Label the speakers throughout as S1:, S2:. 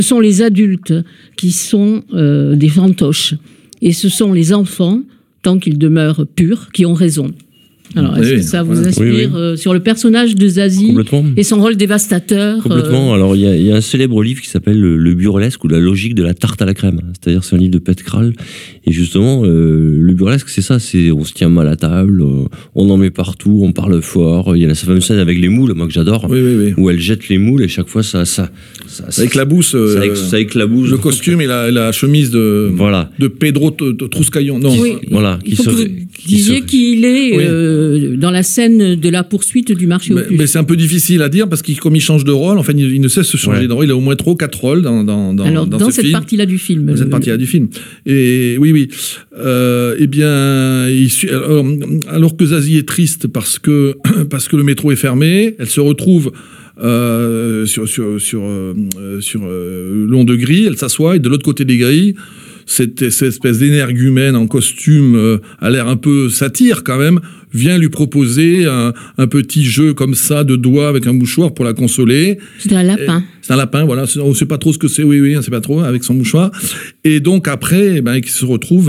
S1: Ce sont les adultes qui sont des fantoches. Et ce sont les enfants, tant qu'ils demeurent purs, qui ont raison. Alors, est-ce que ça vous inspire sur le personnage de Zazie et son rôle dévastateur?
S2: Complètement. Alors, il y a un célèbre livre qui s'appelle Le burlesque ou la logique de la tarte à la crème. C'est-à-dire, c'est un livre de Pat Krall. Et justement, le burlesque, c'est ça. C'est on se tient mal à table, on en met partout, on parle fort. Il y a la fameuse scène avec les moules, moi que j'adore, où elle jette les moules et chaque fois ça
S3: éclabousse.
S2: Ça éclabousse.
S3: Le costume et la chemise de Pedro Truscayon. Non.
S1: Oui.
S2: Voilà.
S1: Il faut que vous disiez qu'il est dans la scène de la poursuite du marché aux puces.
S3: Mais c'est un peu difficile à dire parce qu'il, comme il change de rôle, enfin, il ne cesse de changer de rôle. Il a au moins 3 ou 4 rôles dans
S1: cette partie-là du film.
S3: Dans cette partie-là du film. Et oui. Eh bien, alors que Zazie est triste parce que le métro est fermé, elle se retrouve sur le long de grilles, elle s'assoit et de l'autre côté des grilles, cette espèce d'énergumène en costume à l'air un peu satire quand même, vient lui proposer un petit jeu comme ça de doigts avec un mouchoir pour la consoler.
S1: C'est un lapin.
S3: C'est un lapin, voilà. On ne sait pas trop ce que c'est, on ne sait pas trop, avec son mouchoir. Et donc après, il se retrouve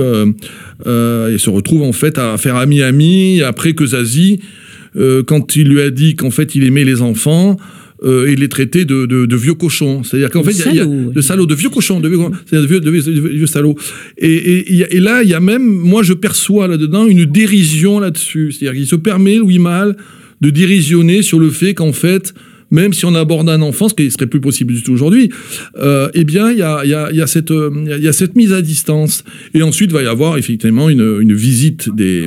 S3: en fait à faire ami après que Zazie, quand il lui a dit qu'en fait il aimait les enfants, il les traitait de vieux cochons. C'est-à-dire qu'en fait, il y a de salauds, de vieux cochons, de vieux salauds. Et là, il y a même, moi, je perçois là-dedans une dérision là-dessus. C'est-à-dire qu'il se permet, Louis Malle, de dérisionner sur le fait qu'en fait, même si on aborde un enfant, ce qui serait plus possible du tout aujourd'hui, eh bien, il y a cette mise à distance. Et ensuite, il va y avoir effectivement une visite des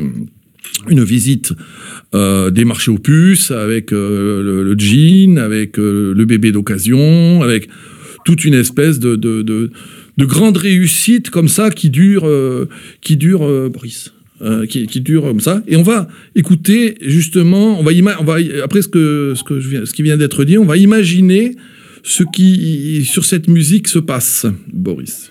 S3: marchés aux puces, avec le jean, avec le bébé d'occasion, avec toute une espèce de grande réussite comme ça qui dure Boris. Qui dure comme ça. Et on va écouter justement, après ce qui vient d'être dit, on va imaginer ce qui sur cette musique se passe, Boris.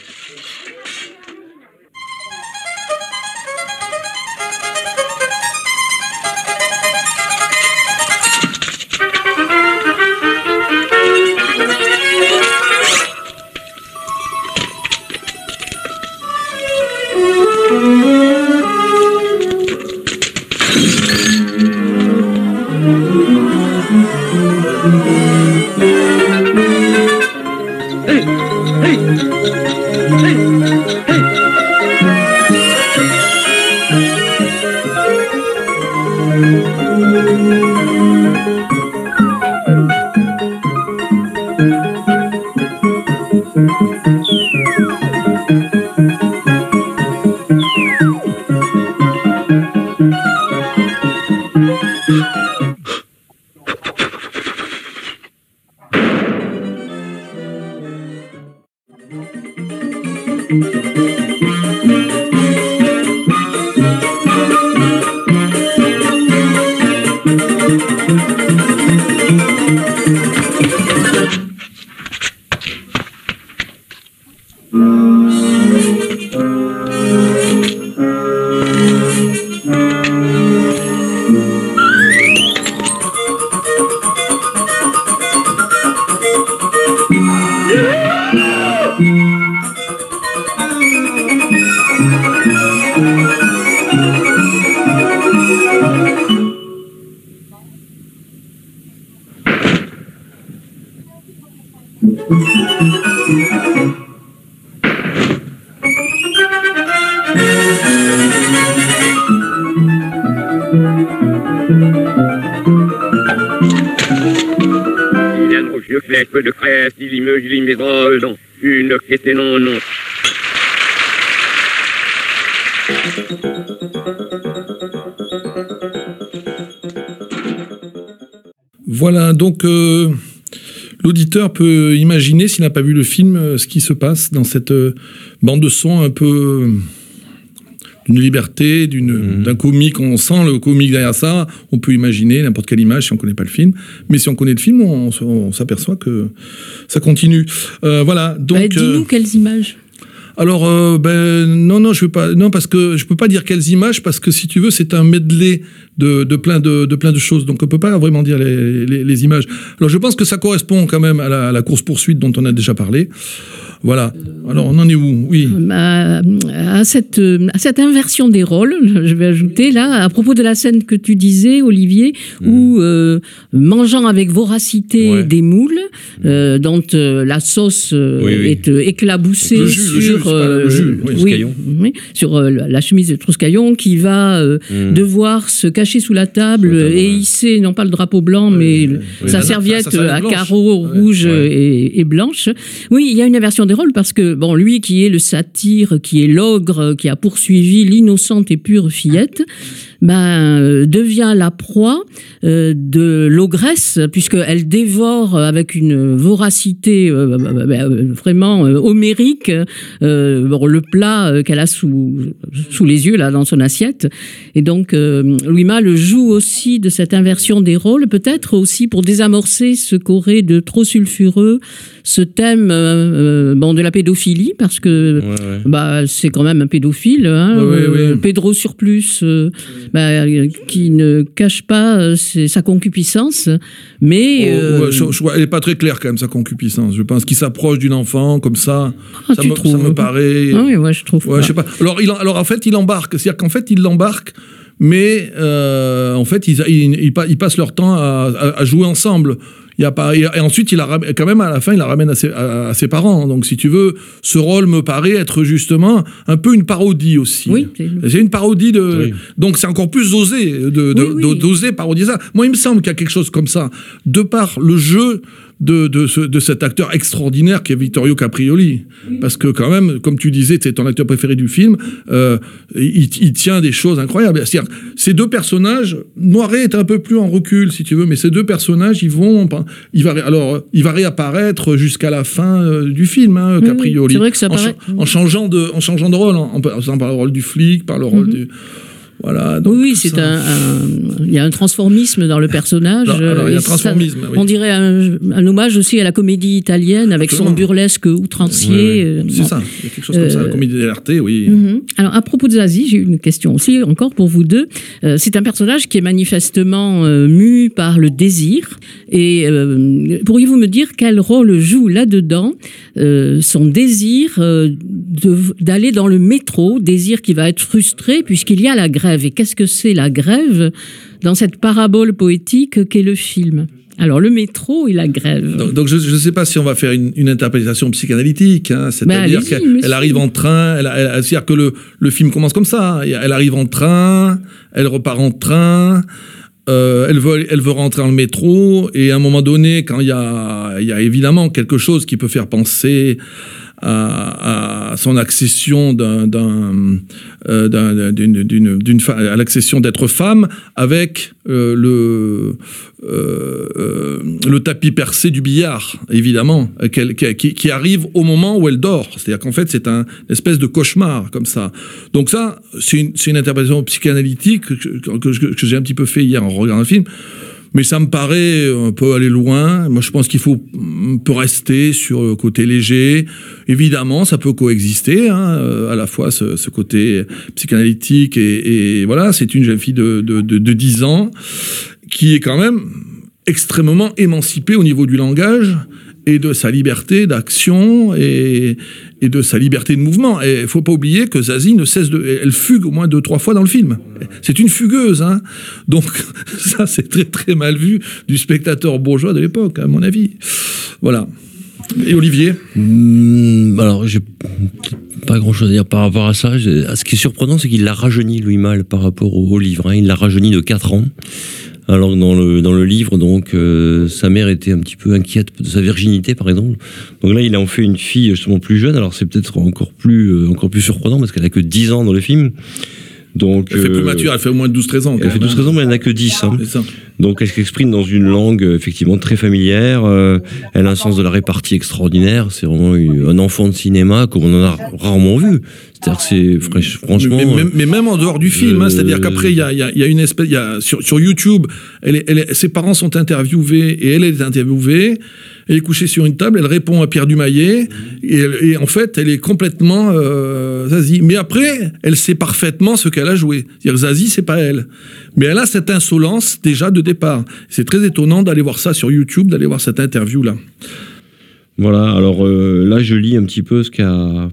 S4: Je fais peu de crève, il me mes drôles dans une qui était non.
S3: Voilà, donc l'auditeur peut imaginer, s'il n'a pas vu le film, ce qui se passe dans cette bande de son un peu d'une liberté, d'un comique. On sent le comique derrière ça. On peut imaginer n'importe quelle image si on ne connaît pas le film. Mais si on connaît le film, on s'aperçoit que ça continue. Voilà. Donc,
S1: dis-nous quelles images.
S3: Alors, non, je veux pas. Non, parce que je peux pas dire quelles images, parce que si tu veux, c'est un medley de plein de choses. Donc, on peut pas vraiment dire les images. Alors, je pense que ça correspond quand même à la course-poursuite dont on a déjà parlé. Voilà. Alors, on en est où? Oui.
S1: À cette inversion des rôles, je vais ajouter là, à propos de la scène que tu disais, Olivier, où mangeant avec voracité des moules, dont la sauce est éclaboussée sur la chemise de Trouscaillon, qui va devoir se cacher sous la table et hisser, non pas le drapeau blanc, mais sa serviette à carreaux rouges et blanches. Oui, il y a une inversion des rôles parce que, bon, lui qui est le satyre, qui est l'ogre, qui a poursuivi l'innocente et pure fillette, devient la proie de l'ogresse, puisqu'elle dévore avec une voracité vraiment homérique le plat qu'elle a sous les yeux là dans son assiette. Et donc Louis Malle joue aussi de cette inversion des rôles, peut-être aussi pour désamorcer ce qu'aurait de trop sulfureux ce thème de la pédophilie, parce que c'est quand même un pédophile, Pedro Surplus, qui ne cache pas sa concupiscence, mais...
S3: elle n'est pas très claire quand même, sa concupiscence. Je pense qu'il s'approche d'une enfant comme ça. Ça me paraît...
S1: Ah oui, je trouve pas.
S3: Je sais pas. Alors en fait, il embarque. C'est-à-dire qu'en fait, il l'embarque, mais en fait, ils passent leur temps à jouer ensemble. Et ensuite, quand même, à la fin, il la ramène à ses parents. Donc, si tu veux, ce rôle me paraît être justement un peu une parodie aussi.
S1: Oui.
S3: C'est une parodie de... Oui. Donc, c'est encore plus osé d'oser parodier ça. Moi, il me semble qu'il y a quelque chose comme ça, de par le jeu de cet acteur extraordinaire qui est Vittorio Caprioli. Parce que quand même, comme tu disais, c'est ton acteur préféré du film, il tient des choses incroyables. C'est-à-dire, ces deux personnages, Noiret est un peu plus en recul, si tu veux, mais ces deux personnages, il va réapparaître jusqu'à la fin du film, Caprioli.
S1: C'est vrai que ça paraît...
S3: en changeant de rôle, en passant par le rôle du flic, par le rôle du... Voilà, donc
S1: il y a un transformisme dans le personnage.
S3: Alors, il y a un transformisme.
S1: On dirait un hommage aussi à la comédie italienne avec son burlesque outrancier.
S3: C'est ça, il y a quelque chose comme ça, la comédie dell'arte, oui.
S1: Alors, à propos de Zazie, j'ai une question aussi, encore pour vous deux. C'est un personnage qui est manifestement mu par le désir. Et pourriez-vous me dire quel rôle joue là-dedans son désir d'aller dans le métro, désir qui va être frustré puisqu'il y a la grève. Et qu'est-ce que c'est la grève dans cette parabole poétique qu'est le film? Alors, le métro et la grève.
S3: Donc je ne sais pas si on va faire une interprétation psychanalytique, c'est-à-dire qu'elle arrive en train, c'est-à-dire que le film commence comme ça, elle arrive en train, elle repart en train, elle veut rentrer dans le métro, et à un moment donné, quand il y a évidemment quelque chose qui peut faire penser à son accession à l'accession d'être femme, avec le tapis percé du billard, évidemment, qui arrive au moment où elle dort. C'est-à-dire qu'en fait, c'est une espèce de cauchemar, comme ça. Donc ça, c'est une interprétation psychanalytique que j'ai un petit peu fait hier en regardant le film. Mais ça me paraît un peu aller loin. Moi, je pense qu'il peut rester sur le côté léger. Évidemment, ça peut coexister, à la fois ce côté psychanalytique et voilà, c'est une jeune fille de 10 ans qui est quand même extrêmement émancipée au niveau du langage et de sa liberté d'action et de sa liberté de mouvement. Et il faut pas oublier que Zazie ne cesse elle fugue au moins 2-3 fois dans le film. C'est une fugueuse, Donc, ça, c'est très, très mal vu du spectateur bourgeois de l'époque, à mon avis. Voilà. Et Olivier?
S2: Alors, j'ai pas grand-chose à dire par rapport à ça. Ce qui est surprenant, c'est qu'il l'a rajeuni, Louis Malle, par rapport au livre. Il l'a rajeuni de 4 ans. Alors dans le livre, donc, sa mère était un petit peu inquiète de sa virginité, par exemple. Donc là, il en fait une fille justement plus jeune. Alors c'est peut-être encore plus surprenant parce qu'elle a que 10 ans dans le film. Donc,
S3: elle fait plus mature, elle fait au moins 12-13 ans.
S2: Elle fait 12-13 ans, mais elle n'a que 10.
S3: C'est ça.
S2: Donc elle s'exprime dans une langue effectivement très familière. Elle a un sens de la répartie extraordinaire. C'est vraiment un enfant de cinéma comme on en a rarement vu. C'est-à-dire que c'est franchement.
S3: Mais même en dehors du film, c'est-à-dire qu'après il y a une espèce, sur YouTube, ses parents sont interviewés et elle est interviewée. Elle est couchée sur une table, elle répond à Pierre Dumaillet, et en fait, elle est complètement Zazie. Mais après, elle sait parfaitement ce qu'elle a joué. C'est-à-dire Zazie, c'est pas elle. Mais elle a cette insolence déjà de départ. C'est très étonnant d'aller voir ça sur YouTube, d'aller voir cette interview-là.
S2: Voilà, alors là, je lis un petit peu ce qu'a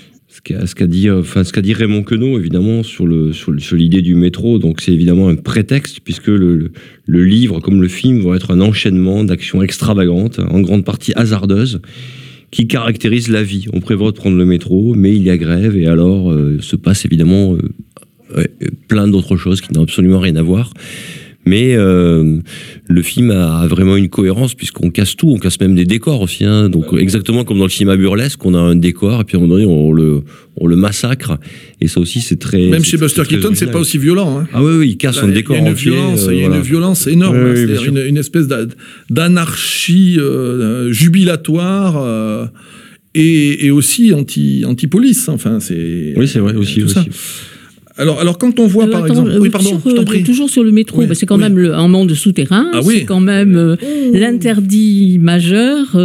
S2: dit Raymond Queneau, évidemment, sur l'idée du métro. Donc c'est évidemment un prétexte, puisque le livre, comme le film, vont être un enchaînement d'actions extravagantes, en grande partie hasardeuses, qui caractérisent la vie. On prévoit de prendre le métro, mais il y a grève, et alors se passe évidemment plein d'autres choses qui n'ont absolument rien à voir. Mais le film a vraiment une cohérence, puisqu'on casse tout, on casse même des décors aussi. Hein. Donc exactement comme dans le cinéma burlesque, on a un décor et puis à un moment donné on le massacre. Et ça aussi c'est très.
S3: Même chez Buster Keaton, c'est pas aussi violent. Hein.
S2: Ah oui, il casse un décor entier.
S3: Il y a une violence énorme.
S2: Oui,
S3: c'est-à-dire une espèce d'anarchie jubilatoire. Et aussi anti-police. Enfin, c'est.
S2: Oui, c'est vrai aussi.
S3: Alors quand on voit par exemple, oui pardon, je t'en prie.
S1: Toujours sur le métro, c'est quand même un monde souterrain, c'est quand même l'interdit majeur.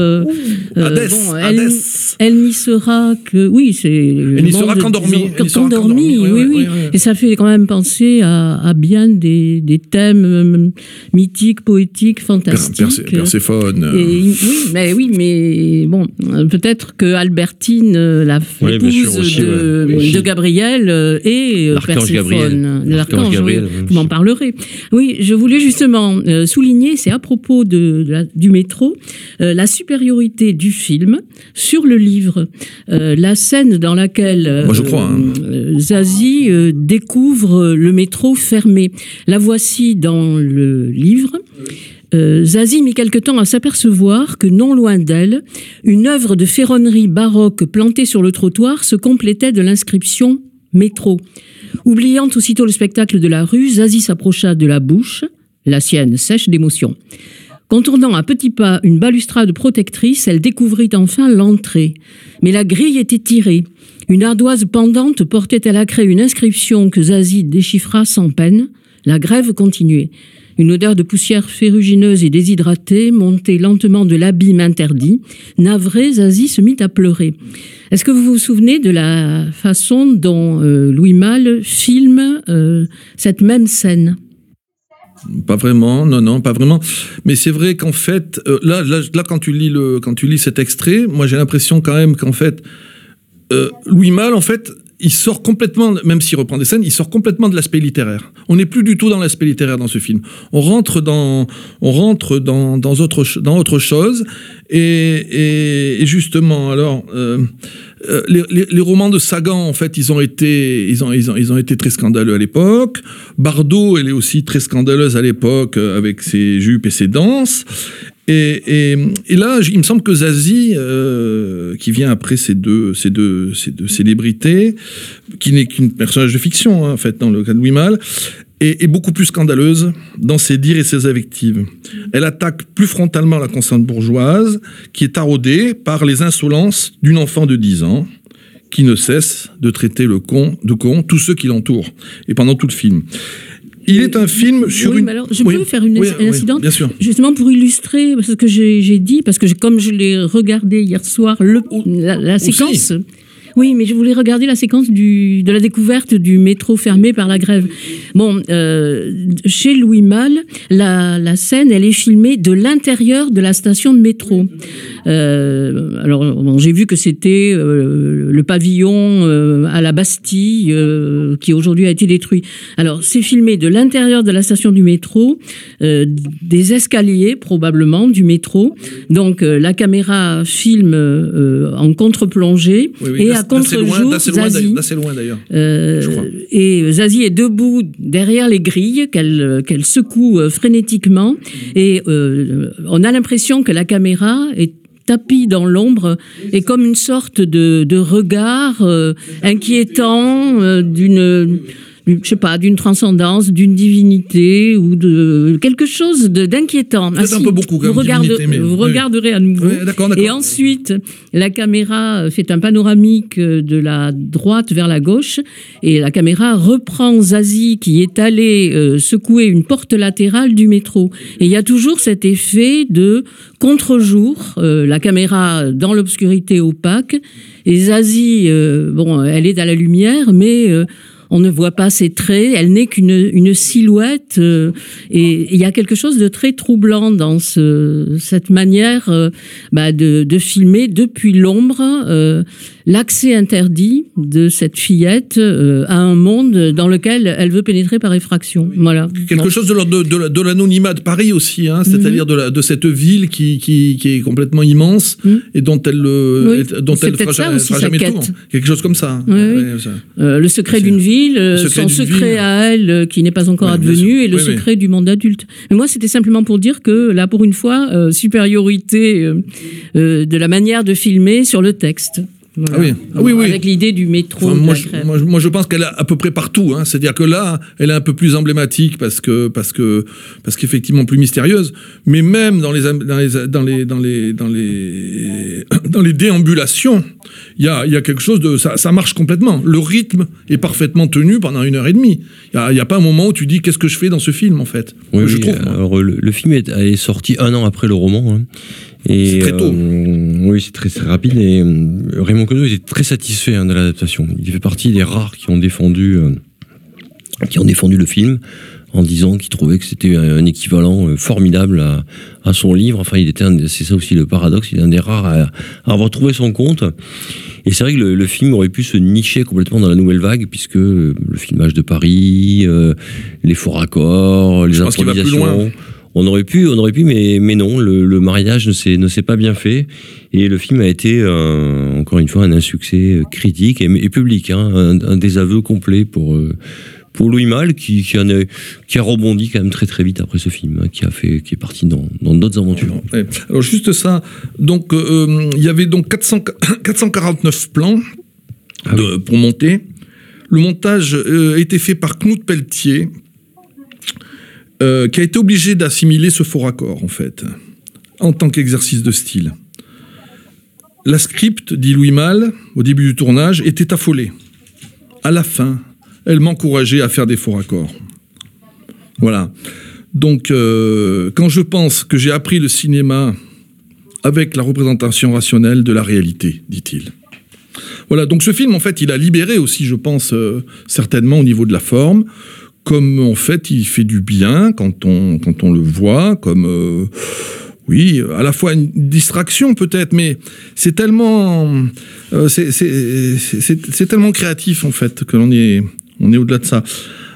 S1: Elle n'y sera que,
S3: elle n'y sera qu'endormie.
S1: Oui. Et ça fait quand même penser à bien des thèmes mythiques, poétiques, fantastiques.
S3: Perséphone.
S1: Oui, mais bon, peut-être que Albertine, l'épouse de Gabriel, et
S2: l'archange Gabriel.
S1: Vous m'en parlerez. Oui, je voulais justement souligner, c'est à propos du métro, la supériorité du film sur le livre. La scène dans laquelle Zazie découvre le métro fermé. La voici dans le livre. Zazie mit quelque temps à s'apercevoir que non loin d'elle, une œuvre de ferronnerie baroque plantée sur le trottoir se complétait de l'inscription « Métro ». Oubliant aussitôt le spectacle de la rue, Zazie s'approcha de la bouche, la sienne sèche d'émotion. Contournant à petits pas une balustrade protectrice, elle découvrit enfin l'entrée. Mais la grille était tirée. Une ardoise pendante portait à la craie une inscription que Zazie déchiffra sans peine. La grève continuait. Une odeur de poussière ferrugineuse et déshydratée montait lentement de l'abîme interdit. Navrée, Zazie se mit à pleurer. Est-ce que vous vous souvenez de la façon dont Louis Malle filme cette même scène ?
S3: Pas vraiment, non, pas vraiment. Mais c'est vrai qu'en fait, là, quand tu lis cet extrait, moi j'ai l'impression quand même qu'en fait, Louis Malle, en fait, il sort complètement, même s'il reprend des scènes, il sort complètement de l'aspect littéraire. On n'est plus du tout dans l'aspect littéraire dans ce film. On rentre dans autre chose. Et justement, alors, les romans de Sagan, en fait, ils ont été très scandaleux à l'époque. Bardot, elle est aussi très scandaleuse à l'époque avec ses jupes et ses danses. Et là, il me semble que Zazie, qui vient après ces deux célébrités, qui n'est qu'un personnage de fiction, hein, en fait, dans le cas de Louis Malle, est beaucoup plus scandaleuse dans ses dires et ses invectives. Elle attaque plus frontalement la conscience bourgeoise, qui est taraudée par les insolences d'une enfant de 10 ans, qui ne cesse de traiter de con tous ceux qui l'entourent, et pendant tout le film. Il est un film sur une...
S1: Alors, je peux faire une incidente,
S3: bien sûr.
S1: Justement pour illustrer ce que j'ai dit, parce que comme je l'ai regardé hier soir, la séquence... Oui, mais je voulais regarder la séquence de la découverte du métro fermé par la grève. Bon, chez Louis Malle, la scène, elle est filmée de l'intérieur de la station de métro. Alors, j'ai vu que c'était le pavillon à la Bastille qui aujourd'hui a été détruit. Alors, c'est filmé de l'intérieur de la station du métro, des escaliers probablement du métro. Donc, la caméra filme en contre-plongée et à contre-jour, Zazie.
S3: D'assez loin d'ailleurs. Je crois.
S1: Et Zazie est debout derrière les grilles qu'elle secoue frénétiquement. Et on a l'impression que la caméra est tapis dans l'ombre et comme une sorte de regard inquiétant d'une je sais pas, d'une transcendance, d'une divinité ou de quelque chose d'inquiétant.
S3: C'est un peu beaucoup comme divinité, mais
S1: vous regarderez à nouveau.
S3: Oui, d'accord.
S1: Et ensuite, la caméra fait un panoramique de la droite vers la gauche et la caméra reprend Zazie qui est allé secouer une porte latérale du métro. Et il y a toujours cet effet de contre-jour, la caméra dans l'obscurité opaque et Zazie, elle est à la lumière, mais on ne voit pas ses traits, elle n'est qu'une silhouette, et il y a quelque chose de très troublant dans cette manière de filmer depuis l'ombre l'accès interdit de cette fillette à un monde dans lequel elle veut pénétrer par effraction. Voilà.
S3: Quelque chose de l'anonymat de Paris aussi, hein, c'est-à-dire de cette ville qui est complètement immense et dont elle ne fera jamais le tour. Quelque chose comme ça.
S1: Le secret d'une ville, son secret à elle qui n'est pas encore advenu, et le secret du monde adulte. Mais moi, c'était simplement pour dire que là, pour une fois, supériorité de la manière de filmer sur le texte. Voilà. Oui. Avec l'idée du métro.
S3: Moi, je pense qu'elle est à peu près partout. Hein. C'est-à-dire que là, elle est un peu plus emblématique parce qu'effectivement plus mystérieuse. Mais même dans les déambulations, il y a quelque chose de ça marche complètement. Le rythme est parfaitement tenu pendant 1h30. Il y a pas un moment où tu dis qu'est-ce que je fais dans ce film en fait. Je trouve.
S2: Alors le film est sorti 1 an après le roman. Hein. Et
S3: c'est très tôt.
S2: Oui, c'est très rapide. Et Raymond Queneau était très satisfait de l'adaptation. Il fait partie des rares qui ont défendu le film en disant qu'il trouvait que c'était un équivalent formidable à son livre. Enfin, c'est ça aussi le paradoxe. Il est un des rares à avoir trouvé son compte. Et c'est vrai que le film aurait pu se nicher complètement dans la nouvelle vague, puisque le filmage de Paris, les faux raccords, les improvisations. On aurait pu, mais non, le mariage ne s'est pas bien fait, et le film a été encore une fois un insuccès critique et public, hein, un désaveu complet pour Louis Malle qui a rebondi quand même très très vite après ce film, hein, qui est parti dans d'autres aventures.
S3: Ouais. Alors juste ça, donc il y avait donc 449 plans pour monter. Le montage a été fait par Knut Pelletier. Qui a été obligé d'assimiler ce faux raccord, en fait, en tant qu'exercice de style. La script, dit Louis Malle, au début du tournage, était affolée. À la fin, elle m'encourageait à faire des faux raccords. Voilà. Donc, quand je pense que j'ai appris le cinéma avec la représentation rationnelle de la réalité, dit-il. Voilà, donc ce film, en fait, il a libéré aussi, je pense, certainement au niveau de la forme, comme en fait il fait du bien quand on le voit, comme oui, à la fois une distraction peut-être, mais c'est tellement c'est tellement créatif en fait que on est au-delà de ça.